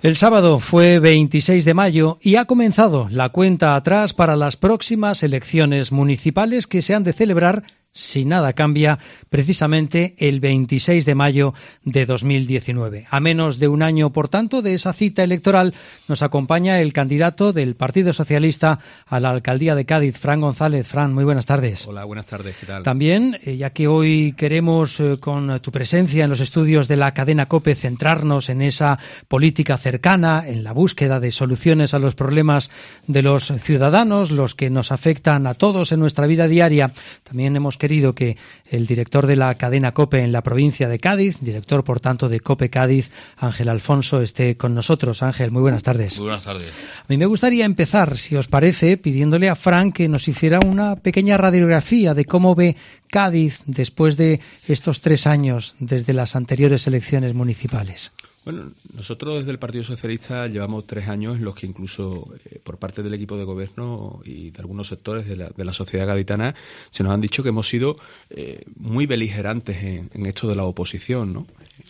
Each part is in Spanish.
El sábado fue 26 de mayo y ha comenzado la cuenta atrás para las próximas elecciones municipales que se han de celebrar, si nada cambia, precisamente el 26 de mayo de 2019. A menos de un año, por tanto, de esa cita electoral, nos acompaña el candidato del Partido Socialista a la alcaldía de Cádiz, Fran González. Fran, muy buenas tardes. Hola, buenas tardes, ¿qué tal? También, ya que hoy queremos, con tu presencia en los estudios de la cadena COPE, centrarnos en esa política cercana, en la búsqueda de soluciones a los problemas de los ciudadanos, los que nos afectan a todos en nuestra vida diaria, también hemos querido que el director de la cadena COPE en la provincia de Cádiz, director por tanto de COPE Cádiz, Ángel Alfonso, esté con nosotros. Ángel, muy buenas tardes. Muy buenas tardes. A mí me gustaría empezar, si os parece, pidiéndole a Fran que nos hiciera una pequeña radiografía de cómo ve Cádiz después de estos 3 años desde las anteriores elecciones municipales. Bueno, nosotros desde el Partido Socialista llevamos 3 años en los que incluso por parte del equipo de gobierno y de algunos sectores de la sociedad gaditana se nos han dicho que hemos sido muy beligerantes en esto de la oposición, ¿no?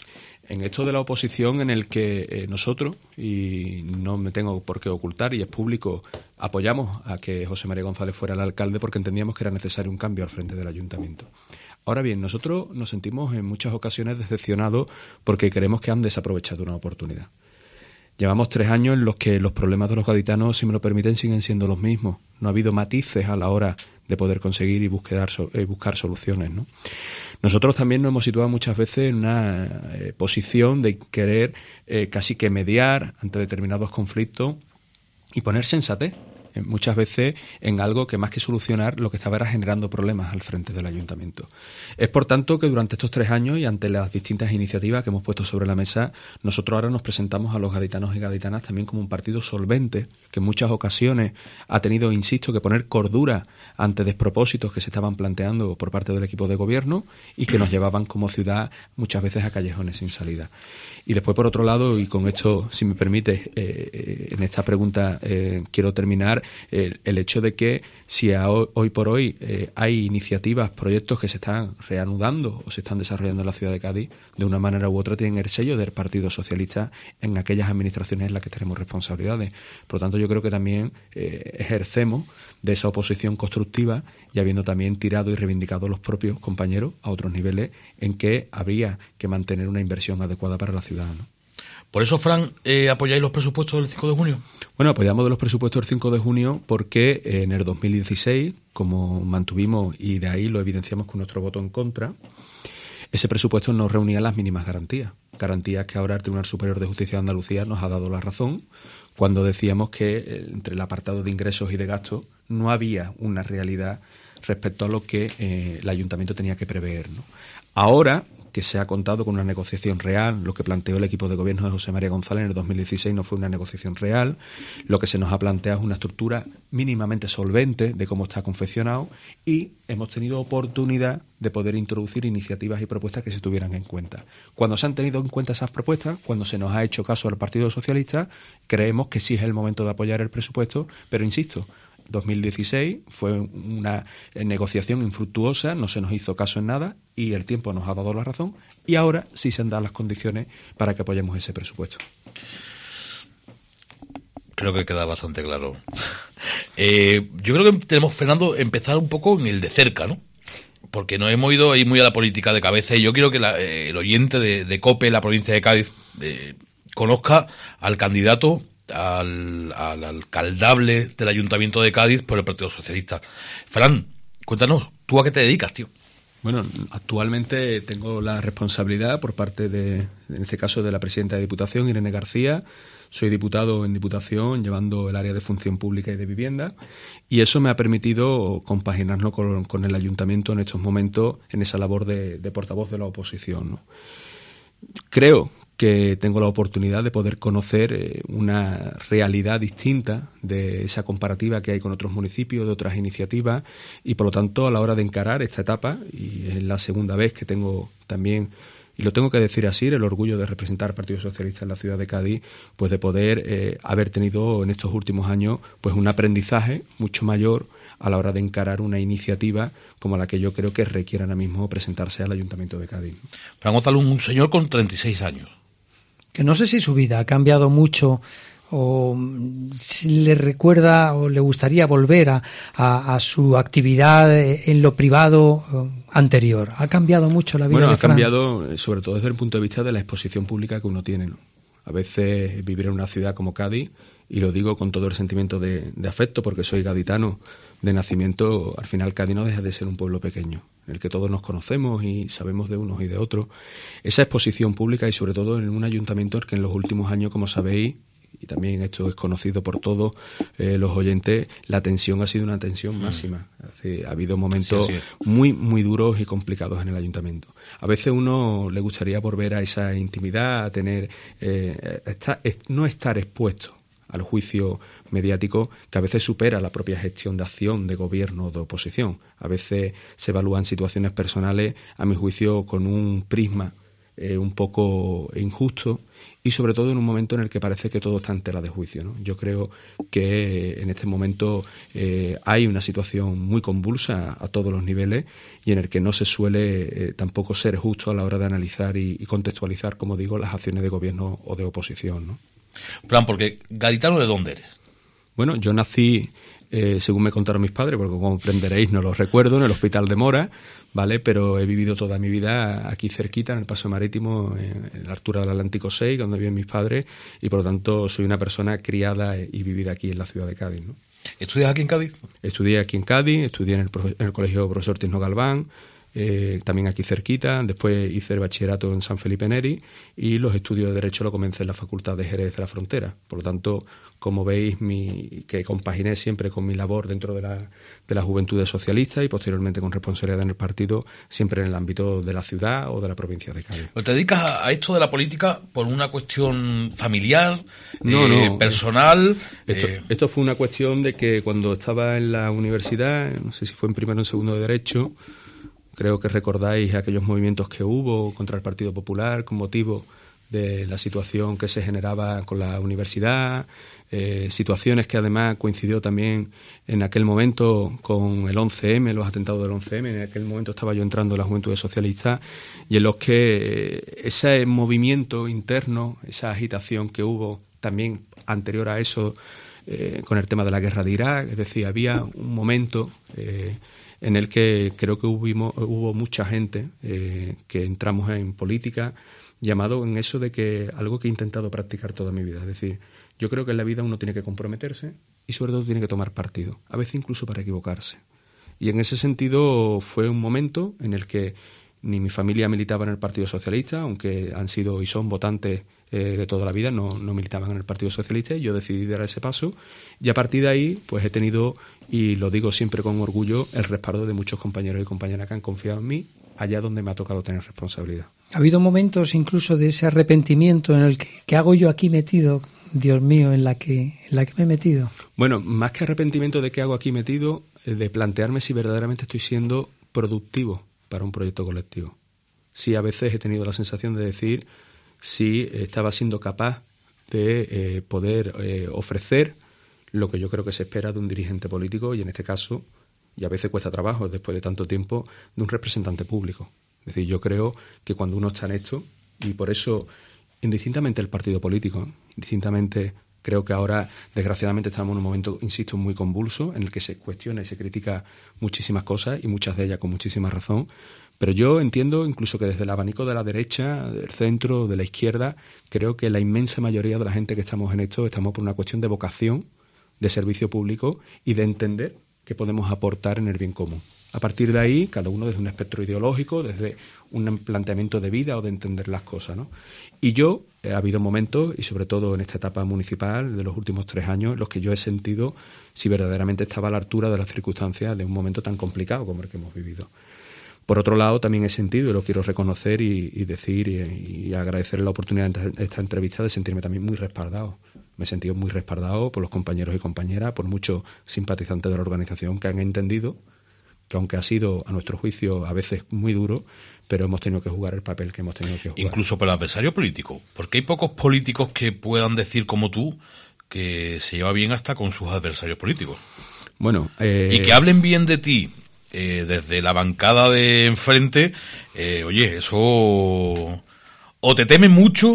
En esto de la oposición en el que nosotros, y no me tengo por qué ocultar y es público, apoyamos a que José María González fuera el alcalde porque entendíamos que era necesario un cambio al frente del ayuntamiento. Ahora bien, nosotros nos sentimos en muchas ocasiones decepcionados porque creemos que han desaprovechado una oportunidad. Llevamos 3 años en los que los problemas de los gaditanos, si me lo permiten, siguen siendo los mismos. No ha habido matices a la hora de poder conseguir y buscar soluciones, ¿no? Nosotros también nos hemos situado muchas veces en una posición de querer casi que mediar ante determinados conflictos y poner sensatez muchas veces en algo que más que solucionar lo que estaba era generando problemas al frente del ayuntamiento. Es por tanto que durante estos 3 años y ante las distintas iniciativas que hemos puesto sobre la mesa, nosotros ahora nos presentamos a los gaditanos y gaditanas también como un partido solvente que en muchas ocasiones ha tenido, insisto, que poner cordura ante despropósitos que se estaban planteando por parte del equipo de gobierno y que nos llevaban como ciudad muchas veces a callejones sin salida. Y después, por otro lado, y con esto, si me permite, en esta pregunta quiero terminar, el hecho de que si hoy por hoy hay iniciativas, proyectos que se están reanudando o se están desarrollando en la ciudad de Cádiz, de una manera u otra tienen el sello del Partido Socialista en aquellas administraciones en las que tenemos responsabilidades. Por lo tanto, yo creo que también ejercemos de esa oposición constructiva y habiendo también tirado y reivindicado los propios compañeros a otros niveles en que habría que mantener una inversión adecuada para la ciudad, ¿no? Por eso, Fran, ¿apoyáis los presupuestos del 5 de junio? Bueno, apoyamos de los presupuestos del 5 de junio porque en el 2016, como mantuvimos y de ahí lo evidenciamos con nuestro voto en contra, ese presupuesto no reunía las mínimas garantías. Garantías que ahora el Tribunal Superior de Justicia de Andalucía nos ha dado la razón cuando decíamos que entre el apartado de ingresos y de gastos no había una realidad respecto a lo que el ayuntamiento tenía que prever, ¿no? Ahora que se ha contado con una negociación real, lo que planteó el equipo de gobierno de José María González en el 2016 no fue una negociación real, lo que se nos ha planteado es una estructura mínimamente solvente de cómo está confeccionado y hemos tenido oportunidad de poder introducir iniciativas y propuestas que se tuvieran en cuenta. Cuando se han tenido en cuenta esas propuestas, cuando se nos ha hecho caso al Partido Socialista, creemos que sí es el momento de apoyar el presupuesto, pero insisto, 2016 fue una negociación infructuosa, no se nos hizo caso en nada y el tiempo nos ha dado la razón y ahora sí se han dado las condiciones para que apoyemos ese presupuesto. Creo que queda bastante claro. Yo creo que tenemos, Fernando, empezar un poco en el de cerca, ¿no? Porque nos hemos ido ahí muy a la política de cabeza y yo quiero que el oyente de COPE, la provincia de Cádiz, conozca al candidato al alcaldable del Ayuntamiento de Cádiz por el Partido Socialista. Fran, cuéntanos, ¿tú a qué te dedicas, tío? Bueno, actualmente tengo la responsabilidad por parte en este caso, de la presidenta de Diputación, Irene García. Soy diputado en Diputación, llevando el área de Función Pública y de Vivienda, y eso me ha permitido compaginarlo con el Ayuntamiento en estos momentos, en esa labor de portavoz de la oposición, ¿no? Creo que tengo la oportunidad de poder conocer una realidad distinta de esa comparativa que hay con otros municipios, de otras iniciativas, y por lo tanto a la hora de encarar esta etapa, y es la segunda vez que tengo también, y lo tengo que decir así, el orgullo de representar al Partido Socialista en la ciudad de Cádiz, pues de poder haber tenido en estos últimos años pues un aprendizaje mucho mayor a la hora de encarar una iniciativa como la que yo creo que requiere ahora mismo presentarse al Ayuntamiento de Cádiz. Fran González, un señor con 36 años. que no sé si su vida ha cambiado mucho o si le recuerda o le gustaría volver a su actividad en lo privado anterior. ¿Ha cambiado mucho la vida de Fran? Bueno, ha cambiado sobre todo desde el punto de vista de la exposición pública que uno tiene, ¿no? A veces vivir en una ciudad como Cádiz, y lo digo con todo el sentimiento de afecto porque soy gaditano de nacimiento, al final Cádiz no deja de ser un pueblo pequeño, en el que todos nos conocemos y sabemos de unos y de otros. Esa exposición pública y sobre todo en un ayuntamiento que en los últimos años, como sabéis, y también esto es conocido por todos los oyentes, la tensión ha sido una tensión máxima. Ha habido momentos muy, muy duros y complicados en el ayuntamiento. A veces uno le gustaría volver a esa intimidad, a tener, no estar expuesto al juicio mediático que a veces supera la propia gestión de acción de gobierno o de oposición. A veces se evalúan situaciones personales, a mi juicio, con un prisma un poco injusto y sobre todo en un momento en el que parece que todo está en tela de juicio, ¿no? Yo creo que en este momento hay una situación muy convulsa a todos los niveles y en el que no se suele tampoco ser justo a la hora de analizar y contextualizar, como digo, las acciones de gobierno o de oposición, ¿no? Fran, porque gaditano, ¿de dónde eres? Bueno, yo nací, según me contaron mis padres, porque como comprenderéis no lo recuerdo, en el Hospital de Mora, ¿vale? Pero he vivido toda mi vida aquí cerquita, en el Paseo Marítimo, en la altura del Atlántico 6, donde viven mis padres, y por lo tanto soy una persona criada y vivida aquí en la ciudad de Cádiz, ¿no? ¿Estudias aquí en Cádiz? Estudié aquí en Cádiz, estudié en el Colegio Profesor Tisno Galván, también aquí cerquita. Después hice el bachillerato en San Felipe Neri y los estudios de Derecho lo comencé en la Facultad de Jerez de la Frontera. Por lo tanto, como veis, que compaginé siempre con mi labor dentro de la Juventud Socialista y posteriormente con responsabilidad en el partido, siempre en el ámbito de la ciudad o de la provincia de Cádiz. ¿Te dedicas a esto de la política por una cuestión familiar, no, personal? Esto fue una cuestión de que cuando estaba en la universidad, no sé si fue en primero o en segundo de Derecho, creo que recordáis aquellos movimientos que hubo contra el Partido Popular con motivo de la situación que se generaba con la universidad, situaciones que además coincidió también en aquel momento con el 11M, los atentados del 11M. En aquel momento estaba yo entrando en la Juventud Socialista y en los que ese movimiento interno, esa agitación que hubo también anterior a eso con el tema de la guerra de Irak, es decir, había un momento en el que creo que hubo mucha gente que entramos en política llamado en eso de que algo que he intentado practicar toda mi vida. Es decir, yo creo que en la vida uno tiene que comprometerse y sobre todo tiene que tomar partido, a veces incluso para equivocarse. Y en ese sentido fue un momento en el que ni mi familia militaba en el Partido Socialista, aunque han sido y son votantes de toda la vida, no militaban en el Partido Socialista, y yo decidí dar ese paso. Y a partir de ahí, pues he tenido, y lo digo siempre con orgullo, el respaldo de muchos compañeros y compañeras que han confiado en mí, allá donde me ha tocado tener responsabilidad. ¿Ha habido momentos incluso de ese arrepentimiento en el que ¿qué hago yo aquí metido? Dios mío, en la que me he metido. Bueno, más que arrepentimiento de qué hago aquí metido, de plantearme si verdaderamente estoy siendo productivo para un proyecto colectivo. Sí, a veces he tenido la sensación de decir si estaba siendo capaz de poder ofrecer lo que yo creo que se espera de un dirigente político y en este caso, y a veces cuesta trabajo después de tanto tiempo, de un representante público. Es decir, yo creo que cuando uno está en esto, y por eso, indistintamente el partido político, indistintamente creo que ahora, desgraciadamente, estamos en un momento, insisto, muy convulso, en el que se cuestiona y se critica muchísimas cosas, y muchas de ellas con muchísima razón. Pero yo entiendo, incluso que desde el abanico de la derecha, del centro, de la izquierda, creo que la inmensa mayoría de la gente que estamos en esto, estamos por una cuestión de vocación, de servicio público y de entender que podemos aportar en el bien común. A partir de ahí, cada uno desde un espectro ideológico, desde un planteamiento de vida o de entender las cosas, ¿no? Y yo, ha habido momentos, y sobre todo en esta etapa municipal de los últimos 3 años, en los que yo he sentido si verdaderamente estaba a la altura de las circunstancias de un momento tan complicado como el que hemos vivido. Por otro lado, también he sentido, y lo quiero reconocer y decir y agradecer la oportunidad de esta entrevista, de sentirme también muy respaldado. Me he sentido muy respaldado por los compañeros y compañeras, por muchos simpatizantes de la organización que han entendido que aunque ha sido, a nuestro juicio, a veces muy duro, pero hemos tenido que jugar el papel que hemos tenido que jugar. Incluso por el adversario político, porque hay pocos políticos que puedan decir como tú que se lleva bien hasta con sus adversarios políticos. Bueno, y que hablen bien de ti desde la bancada de enfrente, oye, eso o te temen mucho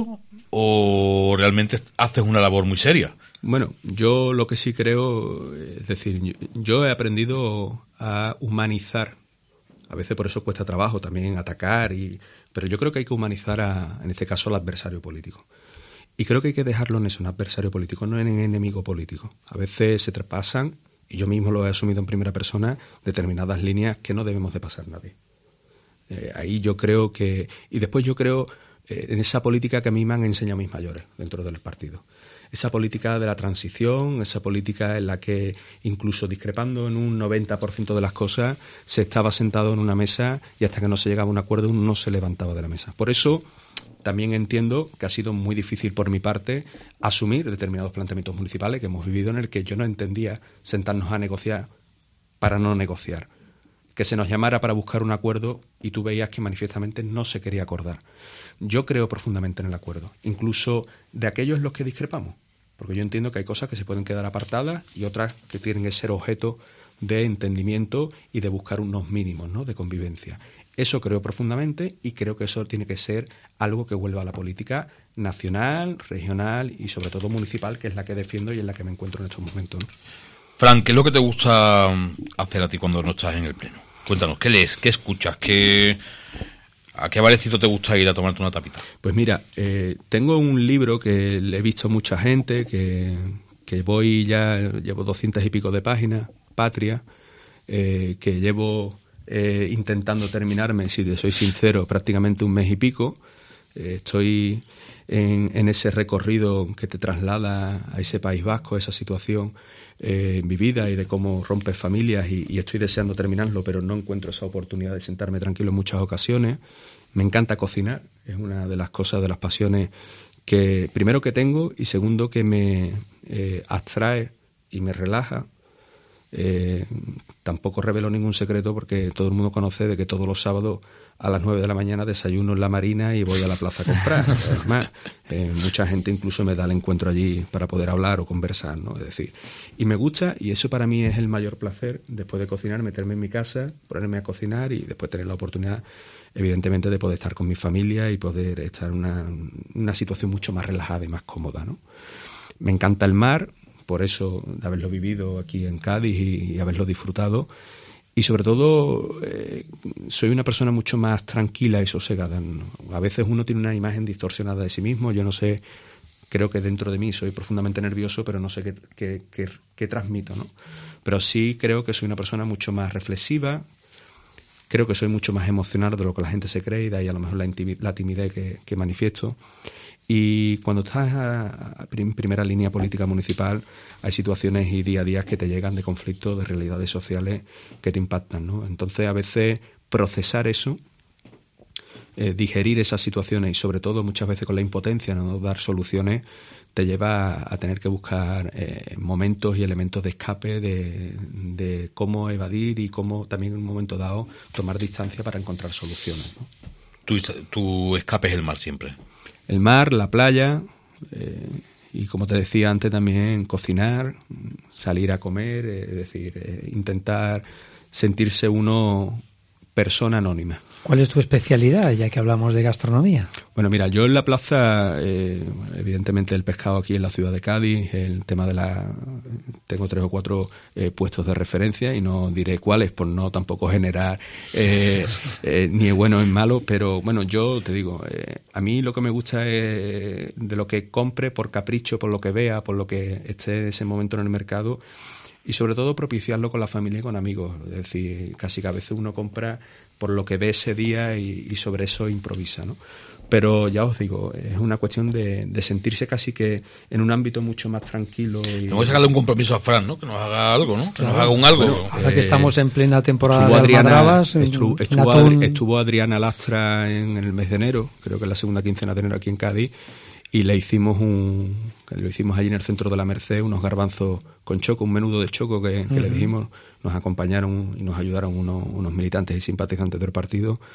o realmente haces una labor muy seria? Bueno, yo lo que sí creo, es decir, yo he aprendido a humanizar. A veces por eso cuesta trabajo también atacar, pero yo creo que hay que humanizar, en este caso, al adversario político. Y creo que hay que dejarlo en eso, en adversario político, no en enemigo político. A veces se traspasan, y yo mismo lo he asumido en primera persona, determinadas líneas que no debemos de pasar nadie. Ahí yo creo que... Y después yo creo en esa política que a mí me han enseñado mis mayores dentro del partido. Esa política de la transición, esa política en la que incluso discrepando en un 90% de las cosas se estaba sentado en una mesa y hasta que no se llegaba a un acuerdo uno no se levantaba de la mesa. Por eso también entiendo que ha sido muy difícil por mi parte asumir determinados planteamientos municipales que hemos vivido en el que yo no entendía sentarnos a negociar para no negociar. Que se nos llamara para buscar un acuerdo y tú veías que manifiestamente no se quería acordar. Yo creo profundamente en el acuerdo, incluso de aquellos en los que discrepamos, porque yo entiendo que hay cosas que se pueden quedar apartadas y otras que tienen que ser objeto de entendimiento y de buscar unos mínimos, ¿no?, de convivencia. Eso creo profundamente y creo que eso tiene que ser algo que vuelva a la política nacional, regional y sobre todo municipal, que es la que defiendo y en la que me encuentro en estos momentos, ¿no? Fran, ¿qué es lo que te gusta hacer a ti cuando no estás en el pleno? Cuéntanos, ¿qué lees? ¿Qué escuchas? ¿A qué barecito te gusta ir a tomarte una tapita? Pues mira, tengo un libro que le he visto a mucha gente, que llevo 200 y pico de páginas, Patria, que llevo intentando terminarme, si te soy sincero, prácticamente un mes y pico. Estoy en ese recorrido que te traslada a ese País Vasco, a esa situación vivida y de cómo rompes familias y estoy deseando terminarlo, pero no encuentro esa oportunidad de sentarme tranquilo en muchas ocasiones. Me encanta cocinar, es una de las cosas, de las pasiones que primero que tengo y segundo que me abstrae y me relaja. Tampoco revelo ningún secreto porque todo el mundo conoce de que todos los sábados a las 9 de la mañana desayuno en la Marina y voy a la plaza a comprar. Además, mucha gente incluso me da el encuentro allí para poder hablar o conversar, ¿no? Es decir, y me gusta, y eso para mí es el mayor placer, después de cocinar, meterme en mi casa, ponerme a cocinar y después tener la oportunidad, evidentemente, de poder estar con mi familia y poder estar en una situación mucho más relajada y más cómoda, ¿no? Me encanta el mar, por eso de haberlo vivido aquí en Cádiz y haberlo disfrutado. Y sobre todo, soy una persona mucho más tranquila y sosegada. A veces uno tiene una imagen distorsionada de sí mismo. Yo no sé, creo que dentro de mí soy profundamente nervioso, pero no sé qué transmito, ¿no? Pero sí creo que soy una persona mucho más reflexiva. Creo que soy mucho más emocional de lo que la gente se cree y de ahí a lo mejor la timidez que manifiesto. Y cuando estás en primera línea política municipal hay situaciones y día a día que te llegan de conflictos, de realidades sociales que te impactan, ¿no? Entonces a veces procesar eso, digerir esas situaciones y sobre todo muchas veces con la impotencia, no dar soluciones, te lleva a tener que buscar momentos y elementos de escape de cómo evadir y cómo también en un momento dado tomar distancia para encontrar soluciones, ¿no? Tu escape es el mar siempre. El mar, la playa, y como te decía antes también cocinar, salir a comer, es decir, intentar sentirse uno persona anónima. ¿Cuál es tu especialidad, ya que hablamos de gastronomía? Bueno, mira, yo en la plaza, evidentemente el pescado aquí en la ciudad de Cádiz, el tema de tengo 3 o 4 puestos de referencia y no diré cuáles por no tampoco generar ni es bueno ni malo, pero bueno, yo te digo, a mí lo que me gusta es de lo que compre por capricho, por lo que vea, por lo que esté en ese momento en el mercado. Y sobre todo propiciarlo con la familia y con amigos. Es decir, casi que a veces uno compra por lo que ve ese día y sobre eso improvisa, ¿no? Pero ya os digo, es una cuestión de sentirse casi que en un ámbito mucho más tranquilo. Tengo que sacarle un compromiso a Fran, ¿no? Que nos haga algo, ¿no? Que nos haga un algo. Bueno, ahora que estamos en plena temporada de almadrabas... Estuvo Adriana Lastra en el mes de enero, creo que es la segunda quincena de enero aquí en Cádiz, y le hicimos lo hicimos allí en el centro de la Merced, unos garbanzos con choco, un menudo de choco que le dijimos, nos acompañaron y nos ayudaron unos militantes y simpatizantes del partido,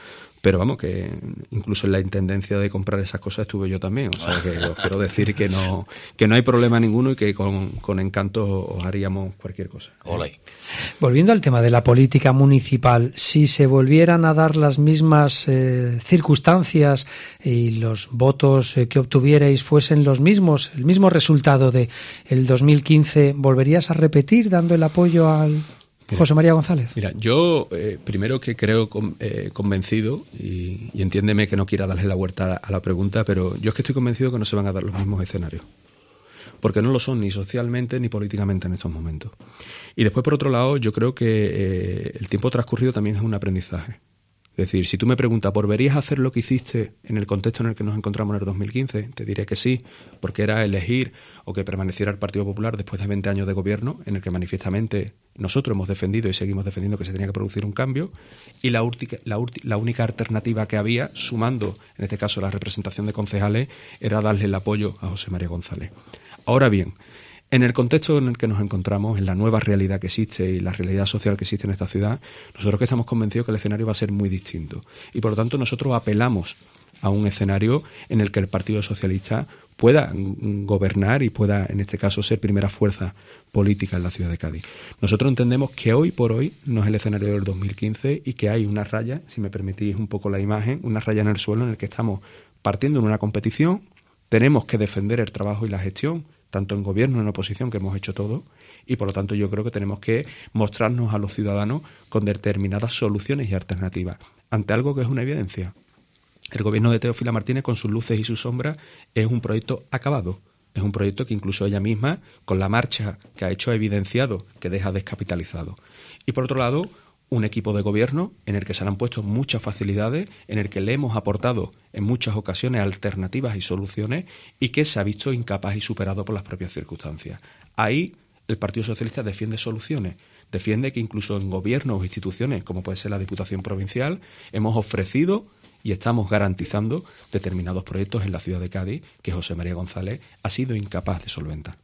pero vamos, que incluso en la intendencia de comprar esas cosas estuve yo también. O sea, que os quiero decir que no hay problema ninguno y que con encanto os haríamos cualquier cosa. Hola. Volviendo al tema de la política municipal, si se volvieran a dar las mismas circunstancias y los votos que obtuvierais fuesen los mismos, el mismo resultado de el 2015, ¿volverías a repetir dando el apoyo al José María González? Mira, yo primero que creo convencido, y entiéndeme que no quiera darle la vuelta a la pregunta, pero yo es que estoy convencido que no se van a dar los mismos escenarios, porque no lo son ni socialmente ni políticamente en estos momentos. Y después, por otro lado, yo creo que el tiempo transcurrido también es un aprendizaje. Es decir, si tú me preguntas, ¿volverías a hacer lo que hiciste en el contexto en el que nos encontramos en el 2015? Te diré que sí, porque era elegir o que permaneciera el Partido Popular después de 20 años de gobierno, en el que manifiestamente nosotros hemos defendido y seguimos defendiendo que se tenía que producir un cambio, y la única alternativa que había, sumando en este caso la representación de concejales, era darle el apoyo a José María González. Ahora bien, en el contexto en el que nos encontramos, en la nueva realidad que existe y la realidad social que existe en esta ciudad, nosotros que estamos convencidos que el escenario va a ser muy distinto. Y por lo tanto nosotros apelamos a un escenario en el que el Partido Socialista pueda gobernar y pueda, en este caso, ser primera fuerza política en la ciudad de Cádiz. Nosotros entendemos que hoy por hoy no es el escenario del 2015 y que hay una raya, si me permitís un poco la imagen, una raya en el suelo en el que estamos partiendo en una competición, tenemos que defender el trabajo y la gestión, tanto en gobierno como en oposición, que hemos hecho todo, y por lo tanto yo creo que tenemos que mostrarnos a los ciudadanos con determinadas soluciones y alternativas, ante algo que es una evidencia. El gobierno de Teófila Martínez, con sus luces y sus sombras, es un proyecto acabado. Es un proyecto que incluso ella misma, con la marcha que ha hecho, ha evidenciado que deja descapitalizado. Y por otro lado, un equipo de gobierno en el que se le han puesto muchas facilidades, en el que le hemos aportado en muchas ocasiones alternativas y soluciones y que se ha visto incapaz y superado por las propias circunstancias. Ahí el Partido Socialista defiende soluciones, defiende que incluso en gobiernos o instituciones, como puede ser la Diputación Provincial, hemos ofrecido y estamos garantizando determinados proyectos en la ciudad de Cádiz que José María González ha sido incapaz de solventar.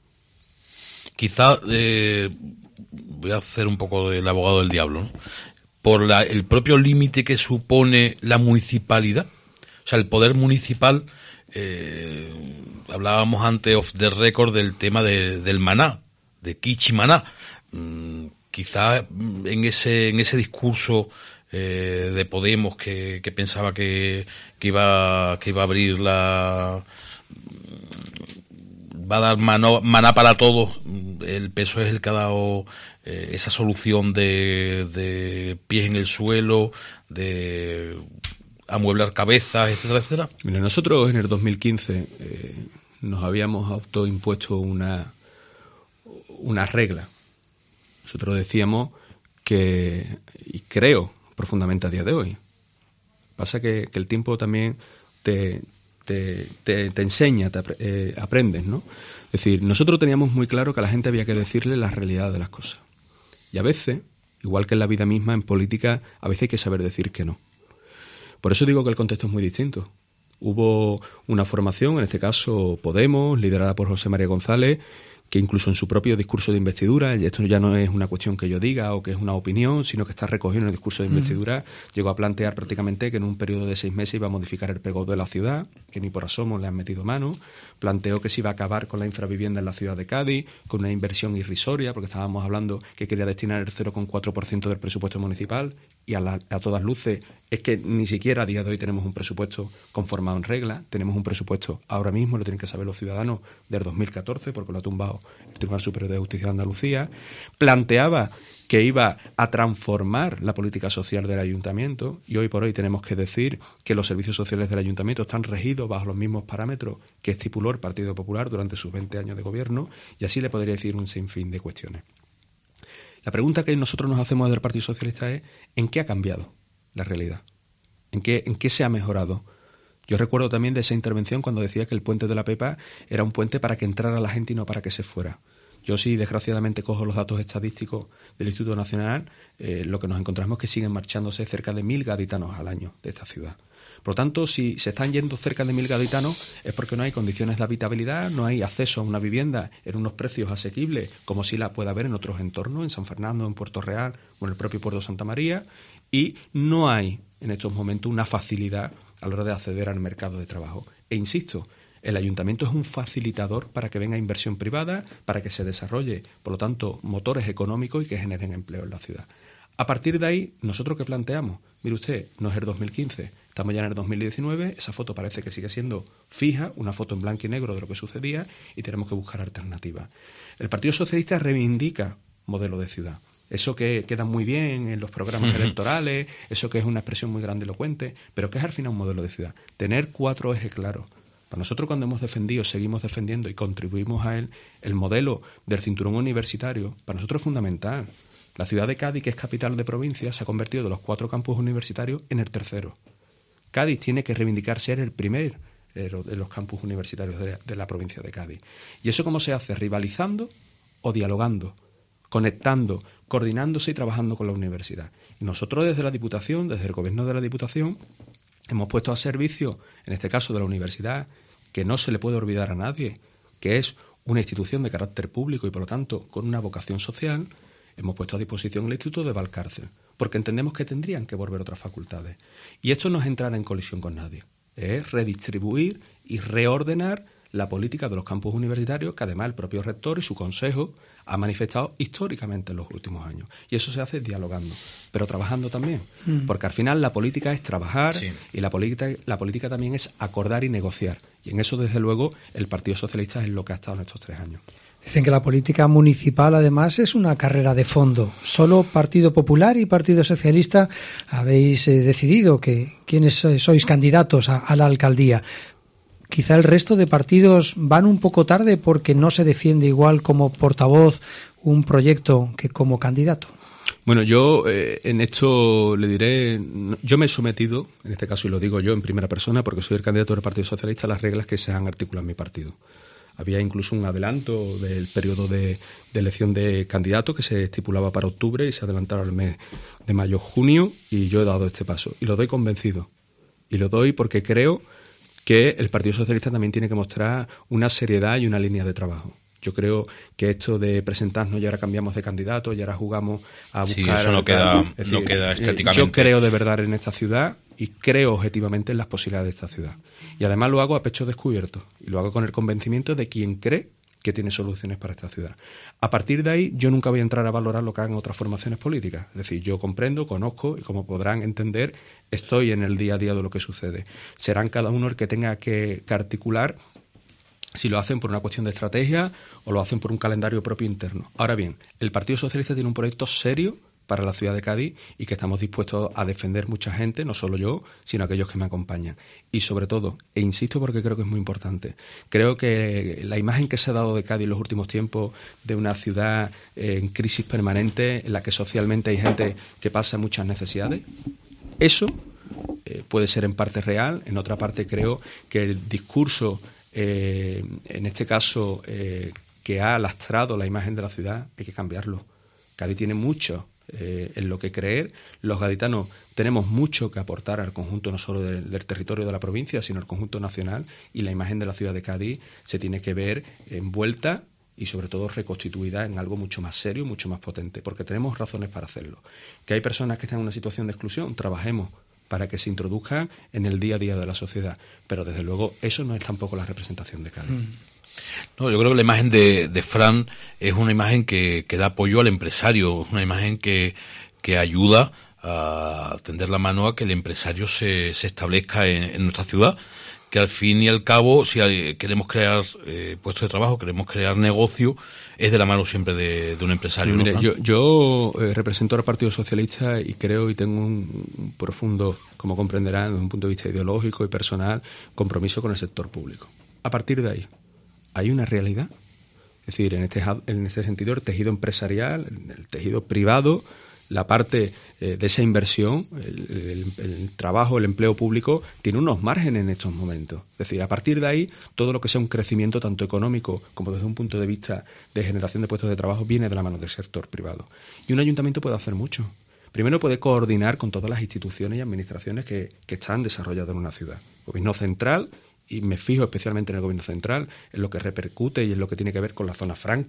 Quizá voy a hacer un poco del abogado del diablo, ¿no? Por el propio límite que supone la municipalidad, o sea, el poder municipal. Hablábamos antes off the record del tema del maná, de Kichi Maná. Quizá en ese discurso de Podemos que pensaba que iba a abrir va a dar maná para todos, el PSOE es el que ha dado esa solución de pies en el suelo, de amueblar cabezas, etcétera, etcétera. Mira, nosotros en el 2015 nos habíamos autoimpuesto una regla. Nosotros decíamos que, y creo profundamente a día de hoy, pasa que el tiempo también te enseña, aprendes, ¿no? Es decir, nosotros teníamos muy claro que a la gente había que decirle la realidad de las cosas. Y a veces, igual que en la vida misma, en política, a veces hay que saber decir que no. Por eso digo que el contexto es muy distinto. Hubo una formación, en este caso Podemos, liderada por José María González, que incluso en su propio discurso de investidura, y esto ya no es una cuestión que yo diga o que es una opinión, sino que está recogido en el discurso de investidura, llegó a plantear prácticamente que en un periodo de 6 meses iba a modificar el PGO de la ciudad, que ni por asomo le han metido mano, planteó que se iba a acabar con la infravivienda en la ciudad de Cádiz, con una inversión irrisoria, porque estábamos hablando que quería destinar el 0,4% del presupuesto municipal, y a todas luces es que ni siquiera a día de hoy tenemos un presupuesto conformado en regla, tenemos un presupuesto ahora mismo, lo tienen que saber los ciudadanos, del 2014, porque lo ha tumbado el Tribunal Superior de Justicia de Andalucía. Planteaba que iba a transformar la política social del ayuntamiento, y hoy por hoy tenemos que decir que los servicios sociales del ayuntamiento están regidos bajo los mismos parámetros que estipuló el Partido Popular durante sus 20 años de gobierno, y así le podría decir un sinfín de cuestiones. La pregunta que nosotros nos hacemos desde el Partido Socialista es ¿en qué ha cambiado la realidad? ¿En qué se ha mejorado? Yo recuerdo también de esa intervención cuando decía que el puente de la Pepa era un puente para que entrara la gente y no para que se fuera. Yo sí, desgraciadamente, cojo los datos estadísticos del Instituto Nacional, lo que nos encontramos es que siguen marchándose cerca de 1.000 gaditanos al año de esta ciudad. Por lo tanto, si se están yendo cerca de 1.000 gaditanos es porque no hay condiciones de habitabilidad, no hay acceso a una vivienda en unos precios asequibles, como sí la puede haber en otros entornos, en San Fernando, en Puerto Real o en el propio puerto de Santa María, y no hay en estos momentos una facilidad a la hora de acceder al mercado de trabajo. E insisto, el ayuntamiento es un facilitador para que venga inversión privada, para que se desarrolle, por lo tanto, motores económicos y que generen empleo en la ciudad. A partir de ahí, ¿nosotros qué planteamos? Mire usted, no es el 2015, estamos ya en el 2019, esa foto parece que sigue siendo fija, una foto en blanco y negro de lo que sucedía, y tenemos que buscar alternativas. El Partido Socialista reivindica modelo de ciudad. Eso que queda muy bien en los programas electorales, eso que es una expresión muy grandilocuente, pero que es al final un modelo de ciudad. Tener 4 ejes claros. Para nosotros, cuando hemos defendido, seguimos defendiendo y contribuimos a él, el modelo del cinturón universitario, para nosotros es fundamental. La ciudad de Cádiz, que es capital de provincia, se ha convertido de los 4 campus universitarios en el tercero. Cádiz tiene que reivindicar ser el primer de los campus universitarios de la provincia de Cádiz. ¿Y eso cómo se hace? ¿Rivalizando o dialogando? Conectando, coordinándose y trabajando con la universidad. Y nosotros desde la Diputación, desde el Gobierno de la Diputación, hemos puesto a servicio, en este caso de la universidad, que no se le puede olvidar a nadie, que es una institución de carácter público y por lo tanto con una vocación social. Hemos puesto a disposición el Instituto de Valcárcel, porque entendemos que tendrían que volver otras facultades. Y esto no es entrar en colisión con nadie, es redistribuir y reordenar la política de los campus universitarios, que además el propio rector y su consejo ha manifestado históricamente en los últimos años. Y eso se hace dialogando, pero trabajando también, porque al final la política es trabajar, sí, y la política también es acordar y negociar. Y en eso, desde luego, el Partido Socialista es lo que ha estado en estos 3 años. Dicen que la política municipal, además, es una carrera de fondo. Solo Partido Popular y Partido Socialista habéis decidido quiénes sois candidatos a la alcaldía. Quizá el resto de partidos van un poco tarde porque no se defiende igual como portavoz un proyecto que como candidato. Bueno, yo en esto le diré, yo me he sometido, en este caso, y lo digo yo en primera persona, porque soy el candidato del Partido Socialista, a las reglas que se han articulado en mi partido. Había incluso un adelanto del periodo de elección de candidatos que se estipulaba para octubre y se adelantaron al mes de mayo-junio, y yo he dado este paso. Y lo doy convencido. Y lo doy porque creo que el Partido Socialista también tiene que mostrar una seriedad y una línea de trabajo. Yo creo que esto de presentarnos y ahora cambiamos de candidato y ahora jugamos a buscar... Sí, eso no queda estéticamente. Yo creo de verdad en esta ciudad y creo objetivamente en las posibilidades de esta ciudad. Y además lo hago a pecho descubierto y lo hago con el convencimiento de quien cree que tiene soluciones para esta ciudad. A partir de ahí, yo nunca voy a entrar a valorar lo que hagan otras formaciones políticas. Es decir, yo comprendo, conozco y, como podrán entender, estoy en el día a día de lo que sucede. Serán cada uno el que tenga que articular si lo hacen por una cuestión de estrategia o lo hacen por un calendario propio interno. Ahora bien, el Partido Socialista tiene un proyecto serio para la ciudad de Cádiz y que estamos dispuestos a defender mucha gente, no solo yo, sino aquellos que me acompañan. Y sobre todo, e insisto porque creo que es muy importante, creo que la imagen que se ha dado de Cádiz en los últimos tiempos, de una ciudad en crisis permanente, en la que socialmente hay gente que pasa muchas necesidades, eso puede ser en parte real, en otra parte creo que el discurso, en este caso, que ha lastrado la imagen de la ciudad, hay que cambiarlo. Cádiz tiene mucho en lo que creer. Los gaditanos tenemos mucho que aportar al conjunto no solo del territorio de la provincia, sino al conjunto nacional, y la imagen de la ciudad de Cádiz se tiene que ver envuelta y sobre todo reconstituida en algo mucho más serio, mucho más potente, porque tenemos razones para hacerlo. Que hay personas que están en una situación de exclusión, trabajemos para que se introduzcan en el día a día de la sociedad, pero desde luego eso no es tampoco la representación de Cádiz. No, yo creo que la imagen de Fran es una imagen que da apoyo al empresario, una imagen que ayuda a tender la mano a que el empresario se establezca en nuestra ciudad, que al fin y al cabo, si queremos crear puestos de trabajo, queremos crear negocio, es de la mano siempre de un empresario. Mire, ¿no, yo represento al Partido Socialista y creo y tengo un profundo, como comprenderán, desde un punto de vista ideológico y personal, compromiso con el sector público. A partir de ahí, hay una realidad. Es decir, en este sentido, el tejido empresarial, el tejido privado, la parte de esa inversión, el trabajo, el empleo público, tiene unos márgenes en estos momentos. Es decir, a partir de ahí, todo lo que sea un crecimiento tanto económico como desde un punto de vista de generación de puestos de trabajo viene de la mano del sector privado. Y un ayuntamiento puede hacer mucho. Primero, puede coordinar con todas las instituciones y administraciones que están desarrolladas en una ciudad. Gobierno central, y me fijo especialmente en el Gobierno central, en lo que repercute y en lo que tiene que ver con la zona franca,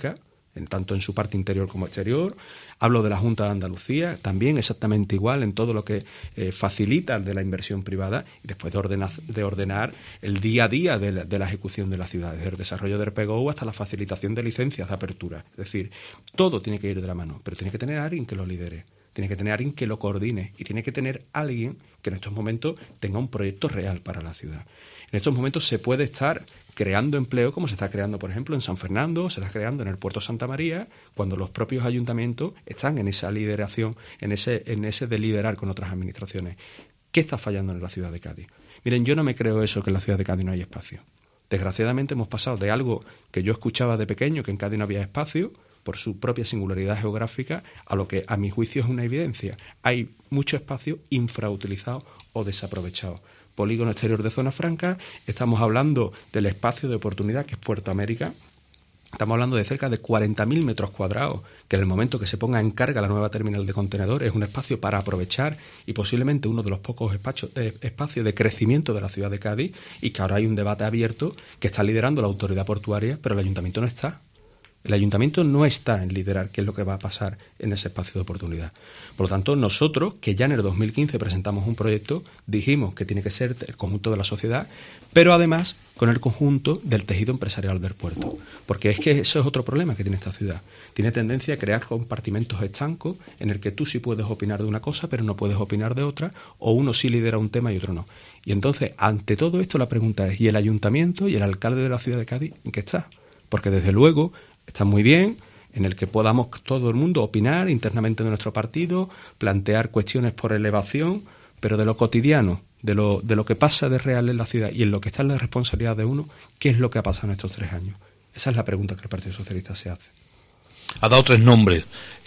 tanto en su parte interior como exterior. Hablo de la Junta de Andalucía, también exactamente igual en todo lo que facilita de la inversión privada, y después de ordenar el día a día de la ejecución de la ciudad, desde el desarrollo del PGO hasta la facilitación de licencias de apertura. Es decir, todo tiene que ir de la mano, pero tiene que tener a alguien que lo lidere, tiene que tener a alguien que lo coordine y tiene que tener a alguien que en estos momentos tenga un proyecto real para la ciudad. En estos momentos se puede estar creando empleo como se está creando, por ejemplo, en San Fernando, se está creando en el Puerto Santa María, cuando los propios ayuntamientos están en esa lideración, en ese de liderar con otras administraciones. ¿Qué está fallando en la ciudad de Cádiz? Miren, yo no me creo eso, que en la ciudad de Cádiz no hay espacio. Desgraciadamente hemos pasado de algo que yo escuchaba de pequeño, que en Cádiz no había espacio, por su propia singularidad geográfica, a lo que a mi juicio es una evidencia. Hay mucho espacio infrautilizado o desaprovechado. Polígono exterior de zona franca, estamos hablando del espacio de oportunidad que es Puerto América, estamos hablando de cerca de 40.000 metros cuadrados, que en el momento que se ponga en carga la nueva terminal de contenedores es un espacio para aprovechar y posiblemente uno de los pocos espacios de crecimiento de la ciudad de Cádiz, y que ahora hay un debate abierto que está liderando la autoridad portuaria, pero el ayuntamiento no está. El ayuntamiento no está en liderar qué es lo que va a pasar en ese espacio de oportunidad. Por lo tanto, nosotros, que ya en el 2015 presentamos un proyecto, dijimos que tiene que ser el conjunto de la sociedad, pero además con el conjunto del tejido empresarial del puerto. Porque es que eso es otro problema que tiene esta ciudad. Tiene tendencia a crear compartimentos estancos en el que tú sí puedes opinar de una cosa, pero no puedes opinar de otra, o uno sí lidera un tema y otro no. Y entonces, ante todo esto, la pregunta es, ¿y el ayuntamiento y el alcalde de la ciudad de Cádiz en qué está? Porque desde luego está muy bien en el que podamos todo el mundo opinar internamente de nuestro partido, plantear cuestiones por elevación, pero de lo cotidiano, de lo que pasa de real en la ciudad y en lo que está en la responsabilidad de uno, ¿qué es lo que ha pasado en estos 3 años? Esa es la pregunta que el Partido Socialista se hace. Ha dado 3 nombres,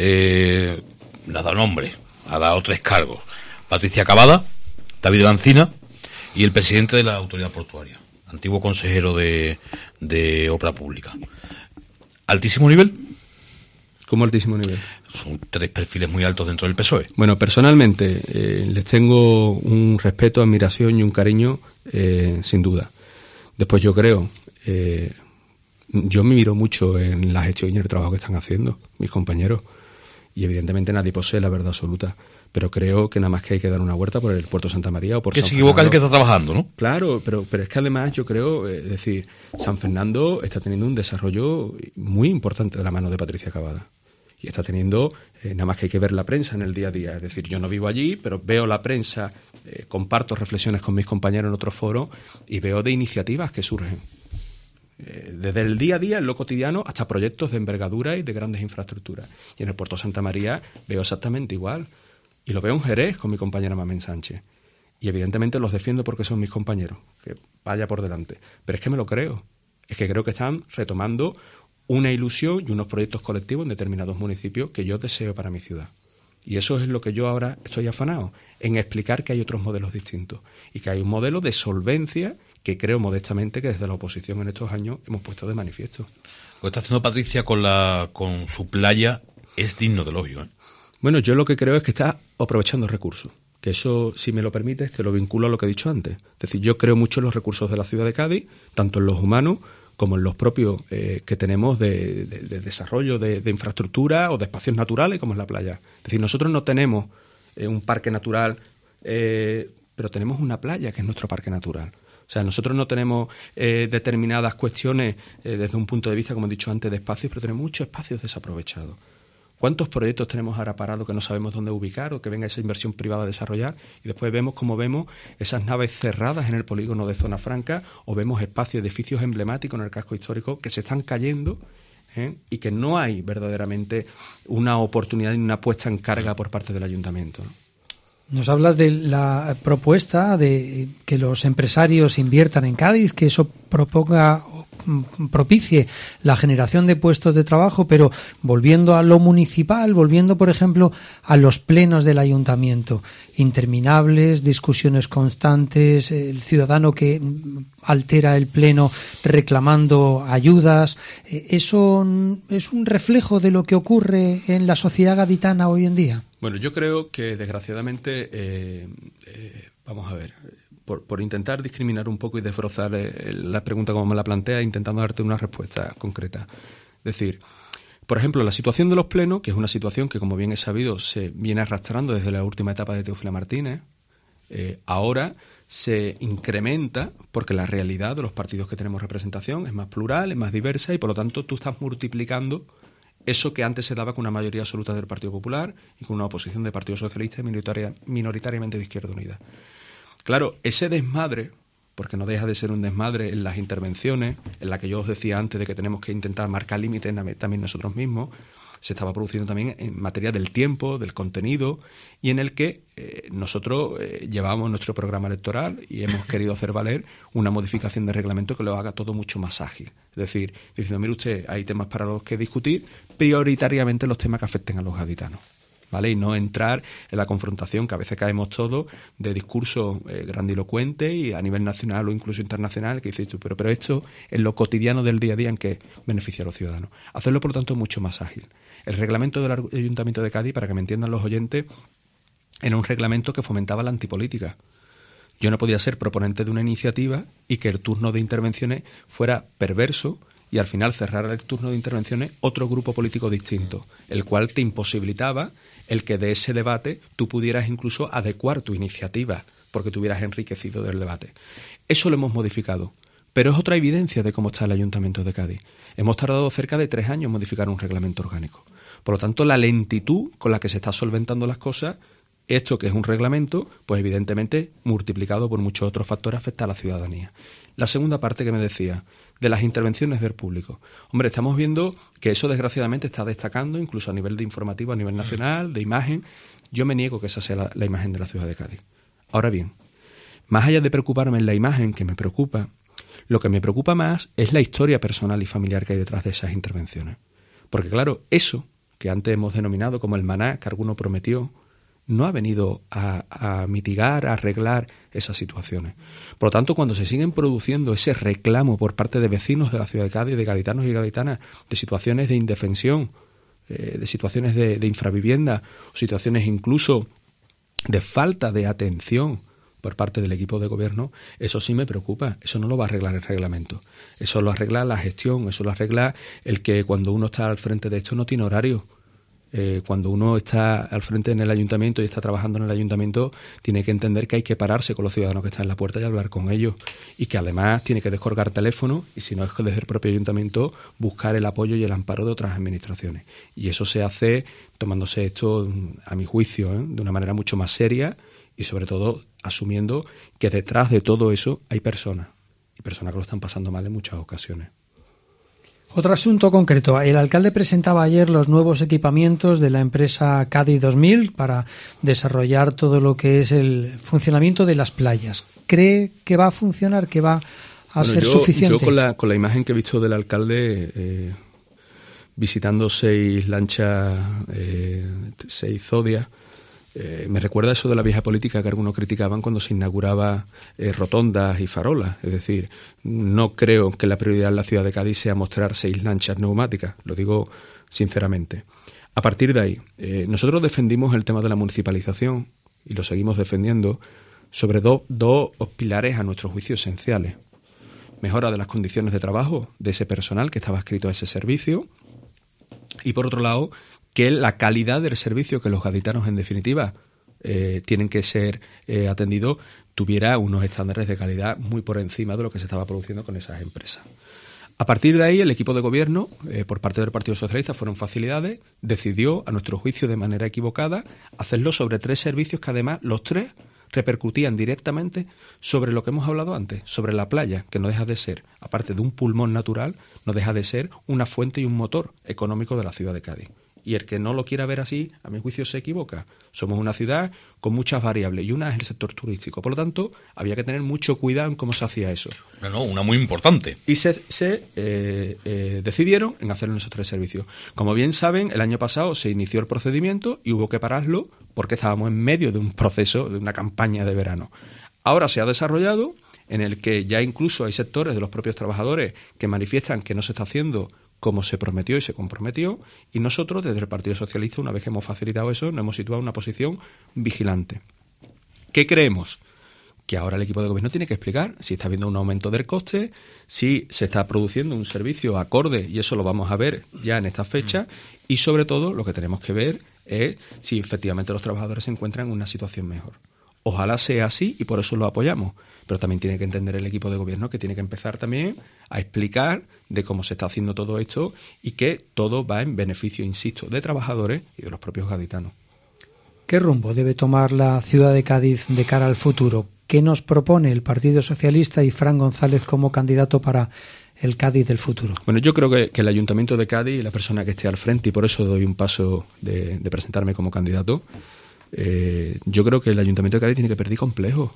ha dado 3 cargos. Patricia Cavada, David Lancina y el presidente de la Autoridad Portuaria, antiguo consejero de Obra Pública. ¿Altísimo nivel? ¿Cómo altísimo nivel? Son 3 perfiles muy altos dentro del PSOE. Bueno, personalmente les tengo un respeto, admiración y un cariño, sin duda. Después yo creo, yo me miro mucho en la gestión y en el trabajo que están haciendo mis compañeros, y evidentemente nadie posee la verdad absoluta, pero creo que nada más que hay que dar una vuelta por el Puerto Santa María o por San Fernando. Que se equivoca el que está trabajando, ¿no? Claro, pero es que además yo creo, es decir, San Fernando está teniendo un desarrollo muy importante de la mano de Patricia Cavada. Y está teniendo, nada más que hay que ver la prensa en el día a día. Es decir, yo no vivo allí, pero veo la prensa, comparto reflexiones con mis compañeros en otros foros y veo de iniciativas que surgen. Desde el día a día, en lo cotidiano, hasta proyectos de envergadura y de grandes infraestructuras. Y en el Puerto Santa María veo exactamente igual. Y lo veo en Jerez con mi compañera Mamen Sánchez. Y evidentemente los defiendo porque son mis compañeros, que vaya por delante. Pero es que me lo creo. Es que creo que están retomando una ilusión y unos proyectos colectivos en determinados municipios que yo deseo para mi ciudad. Y eso es lo que yo ahora estoy afanado, en explicar que hay otros modelos distintos y que hay un modelo de solvencia que creo modestamente que desde la oposición en estos años hemos puesto de manifiesto. Lo que está haciendo Patricia con su playa es digno de elogio, ¿eh? Bueno, yo lo que creo es que está aprovechando recursos, que eso, si me lo permites, te lo vinculo a lo que he dicho antes. Es decir, yo creo mucho en los recursos de la ciudad de Cádiz, tanto en los humanos como en los propios que tenemos de desarrollo de infraestructura o de espacios naturales, como es la playa. Es decir, nosotros no tenemos un parque natural, pero tenemos una playa que es nuestro parque natural. O sea, nosotros no tenemos determinadas cuestiones desde un punto de vista, como he dicho antes, de espacios, pero tenemos muchos espacios desaprovechados. ¿Cuántos proyectos tenemos ahora parados que no sabemos dónde ubicar o que venga esa inversión privada a desarrollar? Y después vemos esas naves cerradas en el polígono de Zona Franca, o vemos espacios, edificios emblemáticos en el casco histórico que se están cayendo, y que no hay verdaderamente una oportunidad ni una puesta en carga por parte del ayuntamiento, ¿no? Nos hablas de la propuesta de que los empresarios inviertan en Cádiz, que eso propicie la generación de puestos de trabajo, pero volviendo a lo municipal, volviendo, por ejemplo, a los plenos del ayuntamiento, interminables, discusiones constantes, el ciudadano que altera el pleno reclamando ayudas, ¿eso es un reflejo de lo que ocurre en la sociedad gaditana hoy en día? Bueno, yo creo que desgraciadamente, vamos a ver, por intentar discriminar un poco y desbrozar la pregunta como me la plantea, intentando darte una respuesta concreta. Es decir, Por ejemplo, la situación de los plenos, que es una situación que, como bien es sabido, se viene arrastrando desde la última etapa de Teófila Martínez, ahora se incrementa porque la realidad de los partidos que tenemos representación es más plural, es más diversa y, por lo tanto, tú estás multiplicando eso que antes se daba con una mayoría absoluta del Partido Popular y con una oposición del Partido Socialista y minoritariamente de Izquierda Unida. Claro, ese desmadre, porque no deja de ser un desmadre en las intervenciones, en la que yo os decía antes de que tenemos que intentar marcar límites también nosotros mismos, se estaba produciendo también en materia del tiempo, del contenido, y en el que nosotros llevamos nuestro programa electoral y hemos querido hacer valer una modificación de reglamento que lo haga todo mucho más ágil. Es decir, diciendo, mire usted, hay temas para los que discutir, prioritariamente los temas que afecten a los gaditanos, ¿vale? Y no entrar en la confrontación, que a veces caemos todos, de discursos grandilocuentes y a nivel nacional o incluso internacional, que dices tú, pero esto es lo cotidiano del día a día en que beneficia a los ciudadanos. Hacerlo, por lo tanto, mucho más ágil. El reglamento del Ayuntamiento de Cádiz, para que me entiendan los oyentes, era un reglamento que fomentaba la antipolítica. Yo no podía ser proponente de una iniciativa y que el turno de intervenciones fuera perverso y al final cerrar el turno de intervenciones otro grupo político distinto, el cual te imposibilitaba el que de ese debate tú pudieras incluso adecuar tu iniciativa porque te hubieras enriquecido del debate. Eso lo hemos modificado, pero es otra evidencia de cómo está el Ayuntamiento de Cádiz. Hemos tardado cerca de 3 años en modificar un reglamento orgánico. Por lo tanto, la lentitud con la que se está solventando las cosas, esto que es un reglamento, pues evidentemente multiplicado por muchos otros factores afecta a la ciudadanía. La segunda parte que me decía, de las intervenciones del público. Hombre, estamos viendo que eso desgraciadamente está destacando, incluso a nivel de informativo, a nivel nacional, de imagen. Yo me niego que esa sea la imagen de la ciudad de Cádiz. Ahora bien, más allá de preocuparme en la imagen, que me preocupa, lo que me preocupa más es la historia personal y familiar que hay detrás de esas intervenciones. Porque claro, eso que antes hemos denominado como el maná que alguno prometió, no ha venido a mitigar, a arreglar esas situaciones. Por lo tanto, cuando se siguen produciendo ese reclamo por parte de vecinos de la ciudad de Cádiz, de gaditanos y gaditanas, de situaciones de indefensión, de situaciones de infravivienda, o situaciones incluso de falta de atención por parte del equipo de gobierno, eso sí me preocupa. Eso no lo va a arreglar el reglamento. Eso lo arregla la gestión, eso lo arregla el que cuando uno está al frente de esto no tiene horario. Cuando uno está al frente en el ayuntamiento y está trabajando en el ayuntamiento, tiene que entender que hay que pararse con los ciudadanos que están en la puerta y hablar con ellos. Y que además tiene que descolgar teléfono y si no es desde el propio ayuntamiento, buscar el apoyo y el amparo de otras administraciones. Y eso se hace tomándose esto, a mi juicio, de una manera mucho más seria y sobre todo asumiendo que detrás de todo eso hay personas. Y personas que lo están pasando mal en muchas ocasiones. Otro asunto concreto. El alcalde presentaba ayer los nuevos equipamientos de la empresa Cádiz 2000 para desarrollar todo lo que es el funcionamiento de las playas. ¿Cree que va a funcionar, que va a ser suficiente? Yo con la imagen que he visto del alcalde visitando 6 lanchas, 6 zodias, me recuerda eso de la vieja política que algunos criticaban cuando se inauguraba rotondas y farolas. Es decir, no creo que la prioridad en la ciudad de Cádiz sea mostrar 6 lanchas neumáticas, lo digo sinceramente. A partir de ahí, nosotros defendimos el tema de la municipalización y lo seguimos defendiendo sobre dos pilares a nuestro juicio esenciales. Mejora de las condiciones de trabajo de ese personal que estaba adscrito a ese servicio y, por otro lado, que la calidad del servicio que los gaditanos, en definitiva, tienen que ser atendidos, tuviera unos estándares de calidad muy por encima de lo que se estaba produciendo con esas empresas. A partir de ahí, el equipo de gobierno, por parte del Partido Socialista, fueron facilidades, decidió, a nuestro juicio de manera equivocada, hacerlo sobre 3 servicios que además los 3 repercutían directamente sobre lo que hemos hablado antes, sobre la playa, que no deja de ser, aparte de un pulmón natural, no deja de ser una fuente y un motor económico de la ciudad de Cádiz. Y el que no lo quiera ver así, a mi juicio, se equivoca. Somos una ciudad con muchas variables y una es el sector turístico. Por lo tanto, había que tener mucho cuidado en cómo se hacía eso. No, una muy importante. Y se decidieron en hacerlo en esos 3 servicios. Como bien saben, el año pasado se inició el procedimiento y hubo que pararlo porque estábamos en medio de un proceso, de una campaña de verano. Ahora se ha desarrollado, en el que ya incluso hay sectores de los propios trabajadores que manifiestan que no se está haciendo como se prometió y se comprometió, y nosotros desde el Partido Socialista, una vez que hemos facilitado eso, nos hemos situado en una posición vigilante. ¿Qué creemos? que ahora el equipo de gobierno tiene que explicar si está habiendo un aumento del coste, si se está produciendo un servicio acorde, y eso lo vamos a ver ya en esta fecha, y sobre todo lo que tenemos que ver es si efectivamente los trabajadores se encuentran en una situación mejor. Ojalá sea así y por eso lo apoyamos, pero también tiene que entender el equipo de gobierno que tiene que empezar también a explicar de cómo se está haciendo todo esto y que todo va en beneficio, insisto, de trabajadores y de los propios gaditanos. ¿Qué rumbo debe tomar la ciudad de Cádiz de cara al futuro? ¿Qué nos propone el Partido Socialista y Fran González como candidato para el Cádiz del futuro? Bueno, yo creo que el Ayuntamiento de Cádiz y la persona que esté al frente, y por eso doy un paso de presentarme como candidato, yo creo que el Ayuntamiento de Cádiz tiene que perder complejo.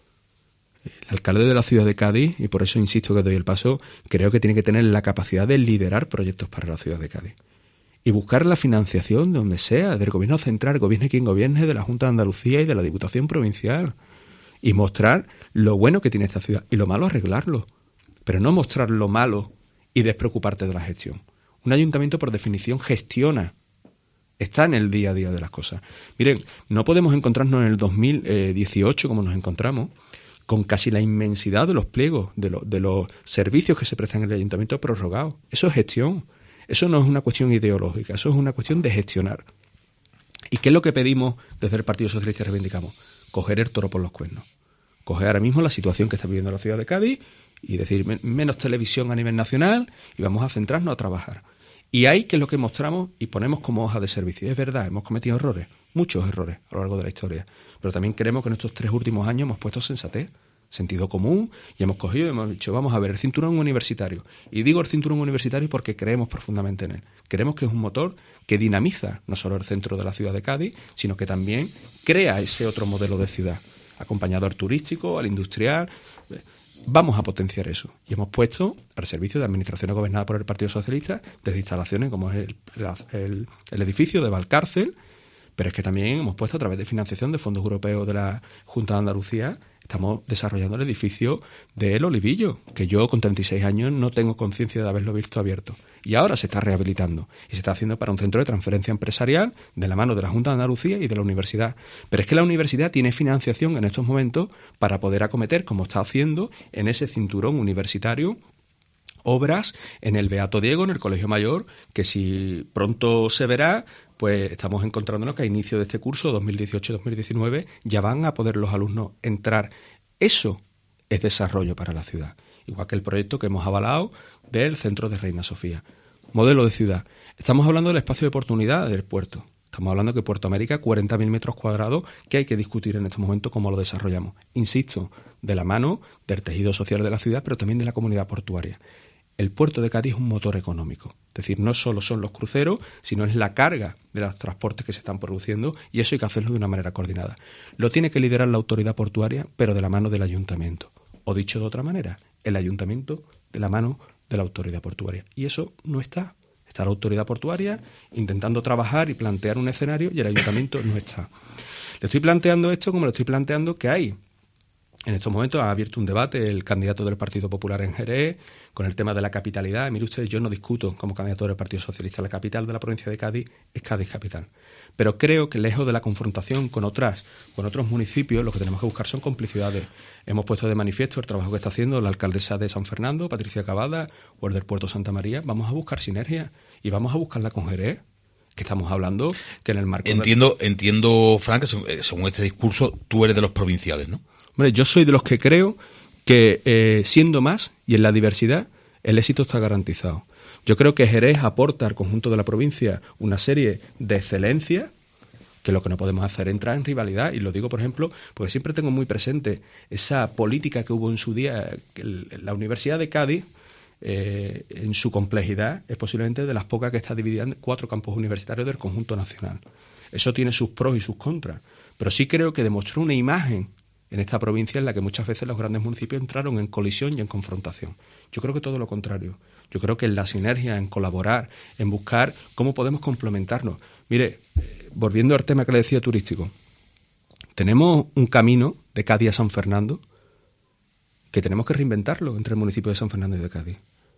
El alcalde de la ciudad de Cádiz, y por eso insisto que doy el paso, creo que tiene que tener la capacidad de liderar proyectos para la ciudad de Cádiz. Y buscar la financiación de donde sea, del gobierno central, gobierne quien gobierne, de la Junta de Andalucía y de la Diputación Provincial. Y mostrar lo bueno que tiene esta ciudad y lo malo arreglarlo. Pero no mostrar lo malo y despreocuparte de la gestión. Un ayuntamiento, por definición, gestiona. Está en el día a día de las cosas. Miren, no podemos encontrarnos en el 2018 como nos encontramos, con casi la inmensidad de los pliegos, de los servicios que se prestan en el ayuntamiento prorrogados. Eso es gestión. Eso no es una cuestión ideológica, eso es una cuestión de gestionar. ¿Y qué es lo que pedimos desde el Partido Socialista y reivindicamos? Coger el toro por los cuernos. Coger ahora mismo la situación que está viviendo la ciudad de Cádiz y decir menos televisión a nivel nacional y vamos a centrarnos a trabajar. Y ahí que es lo que mostramos y ponemos como hoja de servicio. Es verdad, hemos cometido errores, muchos errores a lo largo de la historia, pero también creemos que en estos 3 últimos años hemos puesto sensatez, sentido común, y hemos cogido y hemos dicho, vamos a ver, el cinturón universitario. Y digo el cinturón universitario porque creemos profundamente en él. Creemos que es un motor que dinamiza no solo el centro de la ciudad de Cádiz, sino que también crea ese otro modelo de ciudad, acompañado al turístico, al industrial. Vamos a potenciar eso. Y hemos puesto al servicio de administraciones gobernadas por el Partido Socialista desde instalaciones como es el edificio de Valcárcel, pero es que también hemos puesto a través de financiación de fondos europeos de la Junta de Andalucía, estamos desarrollando el edificio del Olivillo, que yo con 36 años no tengo conciencia de haberlo visto abierto. Y ahora se está rehabilitando y se está haciendo para un centro de transferencia empresarial de la mano de la Junta de Andalucía y de la universidad. Pero es que la universidad tiene financiación en estos momentos para poder acometer, como está haciendo en ese cinturón universitario, obras en el Beato Diego, en el Colegio Mayor, que si pronto se verá, pues estamos encontrándonos que a inicio de este curso, 2018-2019, ya van a poder los alumnos entrar. Eso es desarrollo para la ciudad. Igual que el proyecto que hemos avalado del Centro de Reina Sofía. Modelo de ciudad. Estamos hablando del espacio de oportunidad del puerto. Estamos hablando que Puerto América, 40.000 metros cuadrados, que hay que discutir en este momento cómo lo desarrollamos. Insisto, de la mano del tejido social de la ciudad, pero también de la comunidad portuaria. El puerto de Cádiz es un motor económico. Es decir, no solo son los cruceros, sino es la carga de los transportes que se están produciendo y eso hay que hacerlo de una manera coordinada. Lo tiene que liderar la autoridad portuaria, pero de la mano del ayuntamiento. O dicho de otra manera, el ayuntamiento de la mano de la autoridad portuaria. Y eso no está. Está la autoridad portuaria intentando trabajar y plantear un escenario y el ayuntamiento no está. Le estoy planteando esto como le estoy planteando que hay. En estos momentos ha abierto un debate el candidato del Partido Popular en Jerez con el tema de la capitalidad. Mire usted, yo no discuto como candidato del Partido Socialista. La capital de la provincia de Cádiz es Cádiz capital. Pero creo que lejos de la confrontación con otros municipios, lo que tenemos que buscar son complicidades. Hemos puesto de manifiesto el trabajo que está haciendo la alcaldesa de San Fernando, Patricia Cavada, o el del Puerto Santa María. Vamos a buscar sinergia y vamos a buscarla con Jerez, que estamos hablando que en el marco... Entiendo, Fran, que según este discurso tú eres de los provinciales, ¿no? Hombre, yo soy de los que creo que siendo más y en la diversidad, el éxito está garantizado. Yo creo que Jerez aporta al conjunto de la provincia una serie de excelencias que lo que no podemos hacer es entrar en rivalidad. Y lo digo, por ejemplo, porque siempre tengo muy presente esa política que hubo en su día. Que la Universidad de Cádiz, en su complejidad, es posiblemente de las pocas que está dividida en 4 campus universitarios del conjunto nacional. Eso tiene sus pros y sus contras. Pero sí creo que demostró una imagen en esta provincia en la que muchas veces los grandes municipios entraron en colisión y en confrontación. Yo creo que todo lo contrario. Yo creo que en la sinergia, en colaborar, en buscar cómo podemos complementarnos. Mire, volviendo al tema que le decía turístico, tenemos un camino de Cádiz a San Fernando que tenemos que reinventarlo entre el municipio de San Fernando y de Cádiz.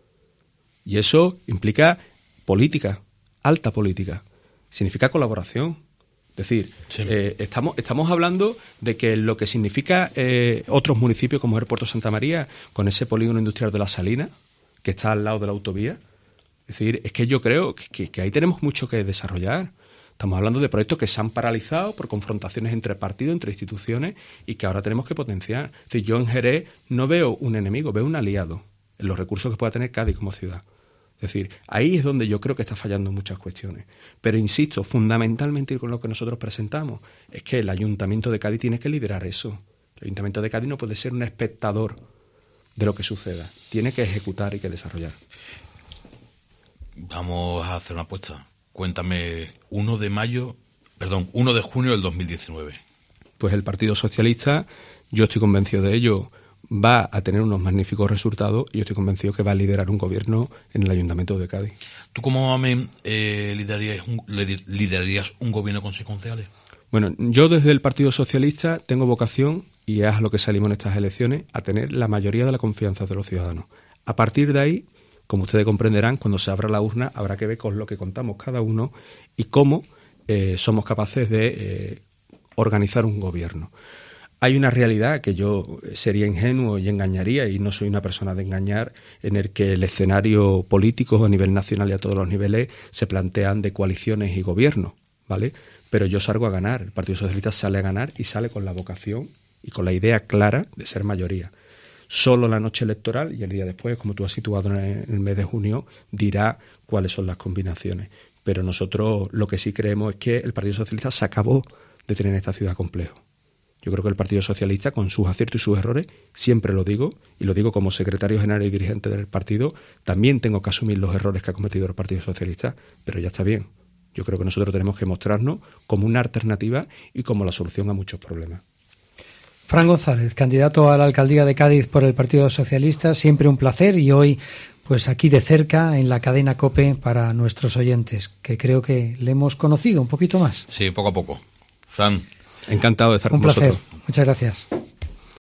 Y eso implica política, alta política. Significa colaboración. Es decir, Sí. estamos hablando de que lo que significa otros municipios como el Puerto Santa María, con ese polígono industrial de La Salina, que está al lado de la autovía. Es decir, es que yo creo que ahí tenemos mucho que desarrollar. Estamos hablando de proyectos que se han paralizado por confrontaciones entre partidos, entre instituciones, y que ahora tenemos que potenciar. Es decir, yo en Jerez no veo un enemigo, veo un aliado en los recursos que pueda tener Cádiz como ciudad. Es decir, ahí es donde yo creo que está fallando muchas cuestiones. Pero insisto, fundamentalmente con lo que nosotros presentamos, es que el Ayuntamiento de Cádiz tiene que liderar eso. El Ayuntamiento de Cádiz no puede ser un espectador de lo que suceda. Tiene que ejecutar y que desarrollar. Vamos a hacer una apuesta. Cuéntame, 1 de junio del 2019. Pues el Partido Socialista, yo estoy convencido de ello, va a tener unos magníficos resultados y yo estoy convencido que va a liderar un gobierno en el Ayuntamiento de Cádiz. ¿Tú cómo liderarías un gobierno con 6 concejales? Bueno, yo desde el Partido Socialista tengo vocación, y es a lo que salimos en estas elecciones, a tener la mayoría de la confianza de los ciudadanos. A partir de ahí, como ustedes comprenderán, cuando se abra la urna habrá que ver con lo que contamos cada uno y cómo somos capaces de organizar un gobierno. Hay una realidad que yo sería ingenuo y engañaría, y no soy una persona de engañar, en el que el escenario político a nivel nacional y a todos los niveles se plantean de coaliciones y gobiernos, ¿vale? Pero yo salgo a ganar, el Partido Socialista sale a ganar y sale con la vocación y con la idea clara de ser mayoría. Solo la noche electoral y el día después, como tú has situado en el mes de junio, dirá cuáles son las combinaciones. Pero nosotros lo que sí creemos es que el Partido Socialista se acabó de tener en esta ciudad complejo. Yo creo que el Partido Socialista, con sus aciertos y sus errores, siempre lo digo, y lo digo como secretario general y dirigente del partido, también tengo que asumir los errores que ha cometido el Partido Socialista, pero ya está bien. Yo creo que nosotros tenemos que mostrarnos como una alternativa y como la solución a muchos problemas. Fran González, candidato a la alcaldía de Cádiz por el Partido Socialista, siempre un placer, y hoy pues aquí de cerca en la cadena COPE para nuestros oyentes, que creo que le hemos conocido un poquito más. Sí, poco a poco. Fran. Encantado de estar con vosotros. Un placer. Muchas gracias.